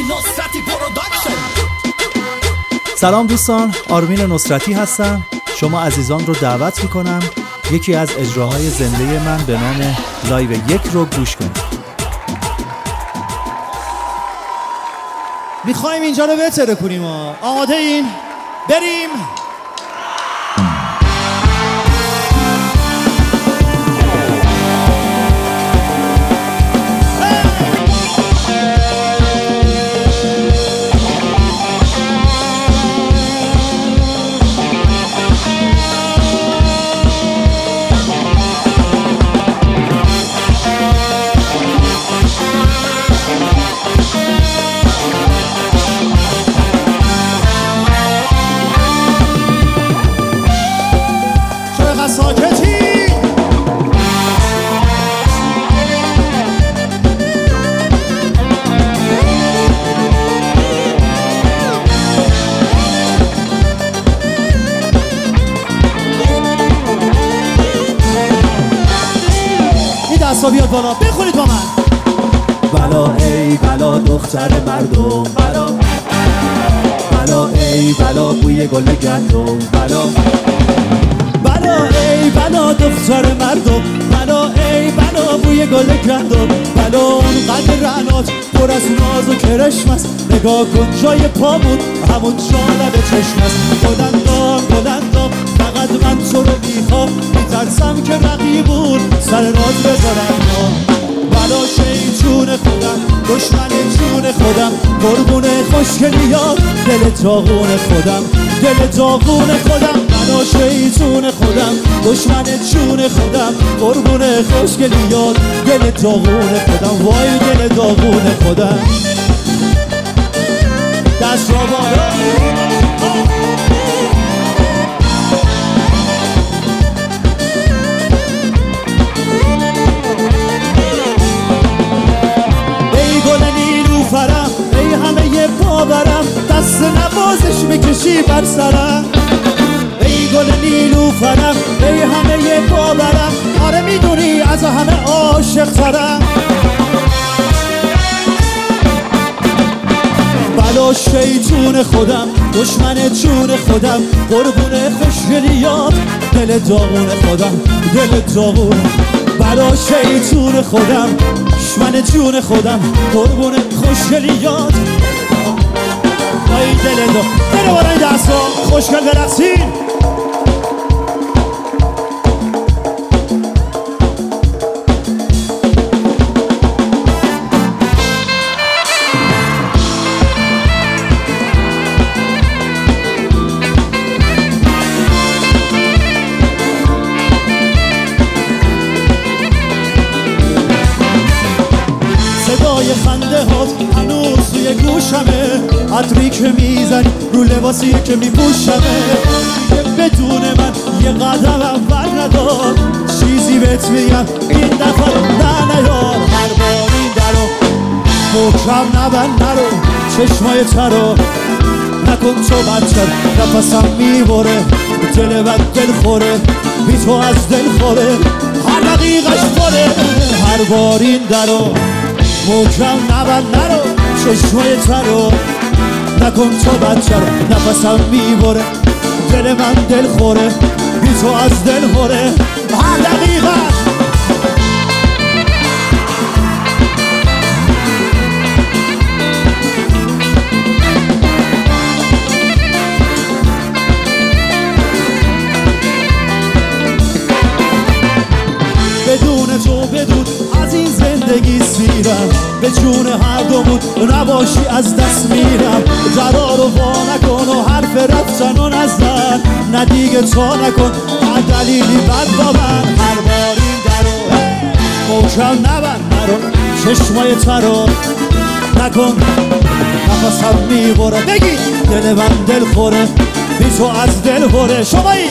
نصرتی پروداکشن. سلام دوستان، آرمین نصرتی هستم. شما عزیزان رو دعوت میکنم یکی از اجراهای زنده من به نام لایو 1 رو گوش کنید. میخوایم اینجا رو بهتره کنیم. آماده این؟ بریم. دستا بیاد بالا، بخونید با من. بلا ای بلا دختر مردم، بلا بلا ای بلا بوی گل گندم، بلا بلا ای بلا دختر مردم، بلا ای بلا بوی گل گندم، بلا اون قد رعنات پر از ناز و کرشم است. نگاه کن جای پامون همون جا لب چشم است. بلندام فقط من تو رو میخوام، میترسم که رقیبون سر راز بذارن. بلا شیطون خودم، دشمن جون خودم، قربون خوشگلیات دل داغون خودم، دل داغون خودم. بلا شیطون خودم، دشمن جون خودم، قربون خوشگلیات دل داغون خودم، وای دل داغون خودم. دست را بالا. ای همه باورم، دست نوازش میکشی بر سرم. ای گل نیلوفرم، ای همه باورم، آره میدونی از همه عاشق ترم. بلا شیطون خودم، دشمن جون خودم، قربون خوشگلیات دل داغون خودم، دل داغون. بلا شیطون خودم، دشمن جون خودم، قربون خوشگلیات. وای دل دو بره بالا این دستا خوشگل برقصین. خنده هات هنوز توی گوشمه، عطری که میزنی رو لباسی که میپوشمه. بدون من یه قدم اول ندار، چیزی بهت میگم این دفعه نه نیار. هر بار این درو محکم نبند، نرو چشمای ترو نکن تو بچه، نفسم میبره دل من دل خوره، بی تو از دل خوره هر دقیقش خوره. هر بار این درو محکم نبند، نرو چشمای ترو نکن تو بچه رو، نفسم میبره دل من دل خوره، بی تو از دل خوره هر دقیقه. بدون تو بدون از این زندگی سیرم، به جون هر دومون نباشی از دست میرم. درا رو وا نکن و حرف رفتن و نزن، نه دیگه تا نکن هر دلیلی بد با من. هر بار این درو محکم نبند، نرو چشمای ترو نکن، نفسم میبره بگی دل من دل خوره، بی تو از دل خوره. شمایی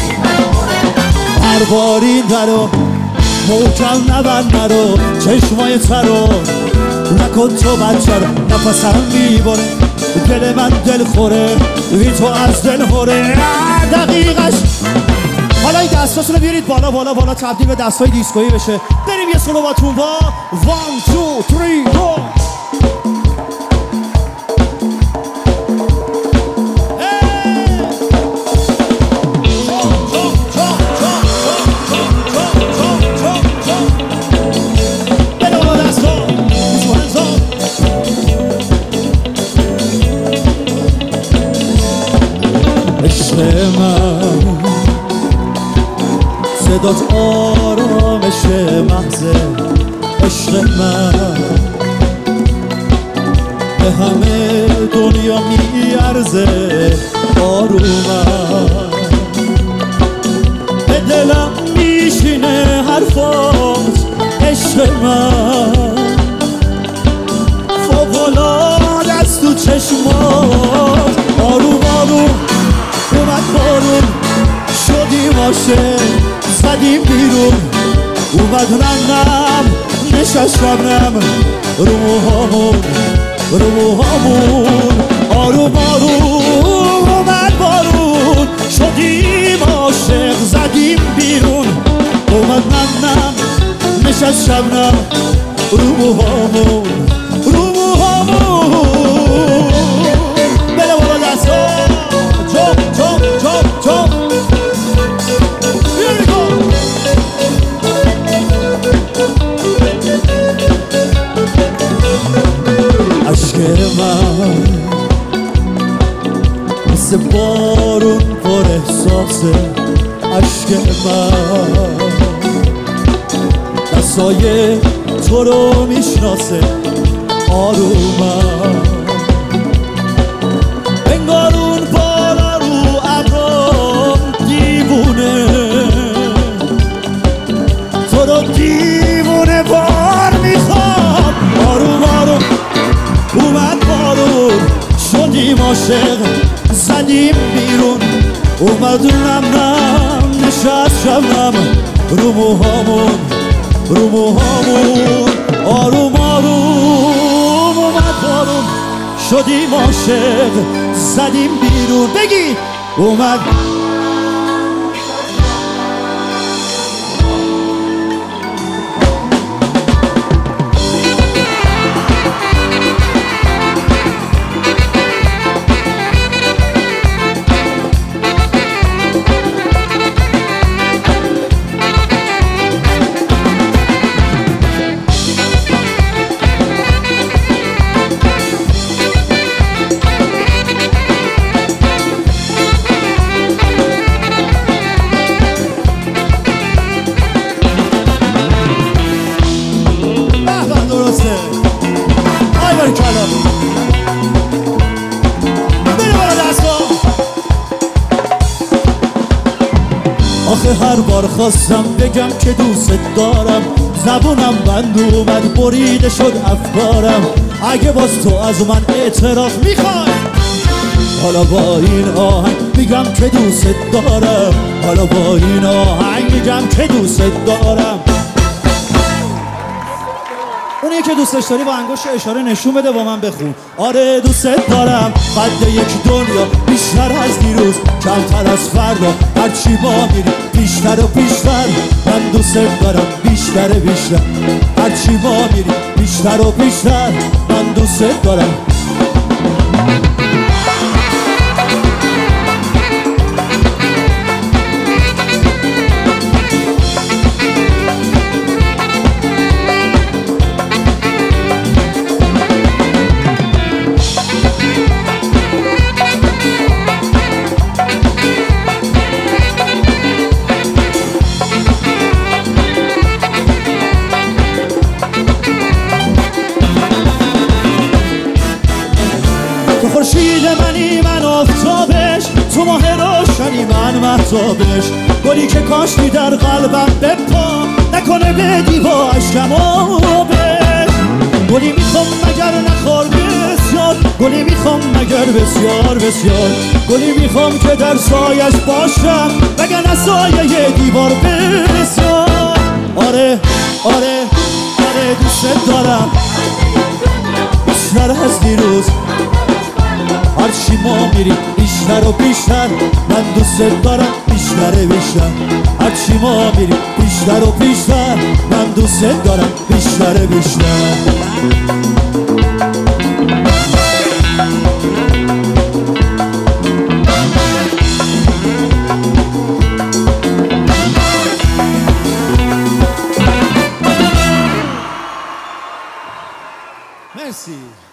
هر بار این درو محکم نبند، نرو چشمای ترو نکن تو بچه رو، نفسم میبره دل من دل خوره، بی تو از دل خوره دقیقش. حالا این دستاشون رو بیارید بالا بالا بالا، تبدیل به دستای دیسکویی بشه. بریم یه سولو باتون با 1 2 3 go. صدات آرامش محض عشق من به همه دنیا میارزه آرومم به دلم میشینه حرفات عشق من فوق‌العاده است تو چشمات آروم آروم اومد بارون شدیم عاشق زدیم بیرون اومد رنگم نشست شبنم رو موهامون آروم آروم اومد بارون شدیم عاشق زدیم بیرون اومد رنگم نشست شبنم رو موهامون بله بالا دستا جام عشق من مثل بارون پر احساسه عشق من دستای تو رو میشناسه آرومم بنگارون بالا رو ابرام دیوونه تو رو دیوونه بار میخوام آروم آروم اومد بارون شدیم عاشق زدیم بیرون اومد نم نشست شبنم رو موهامون آروم آروم اومد بارون شدیم عاشق زدیم بیرون بگی اومد آخه هر بار خواستم بگم که دوست دارم زبونم بند اومد بریده شد افکارم اگه باز تو از من اعتراف میخوای حالا با این آهنگ میگم که دوست دارم حالا با این آهنگ میگم که دوست دارم اونی که دوستش داری با انگشت اشاره نشون بده با من بخون آره دوست دارم قد یک دنیا بیشتر از دیروز کمتر از فردا هرچی ما میریم بیشتر و بیشتر من دوست دارم بیشتر هرچی ما میریم بیشتر و بیشتر من دوست دارم خورشید منی من آفتابش تو ماه روشنی من مهتابش گلی که کاشتی در قلبم بپا نکنه بدی با عشقم آبش گلی میخوام مگر نخور بسیار گلی میخوام مگر بسیار گلی میخوام که در سایش باشم وگرنه سایه دیوار بسیار آره دوست دارم بیشتر از دیروز هرچی ما میریم بیشتر و بیشتر من دوست دارم بیشتر هرچی ما میریم بیشتر و بیشتر من دوست دارم بیشتر مرسی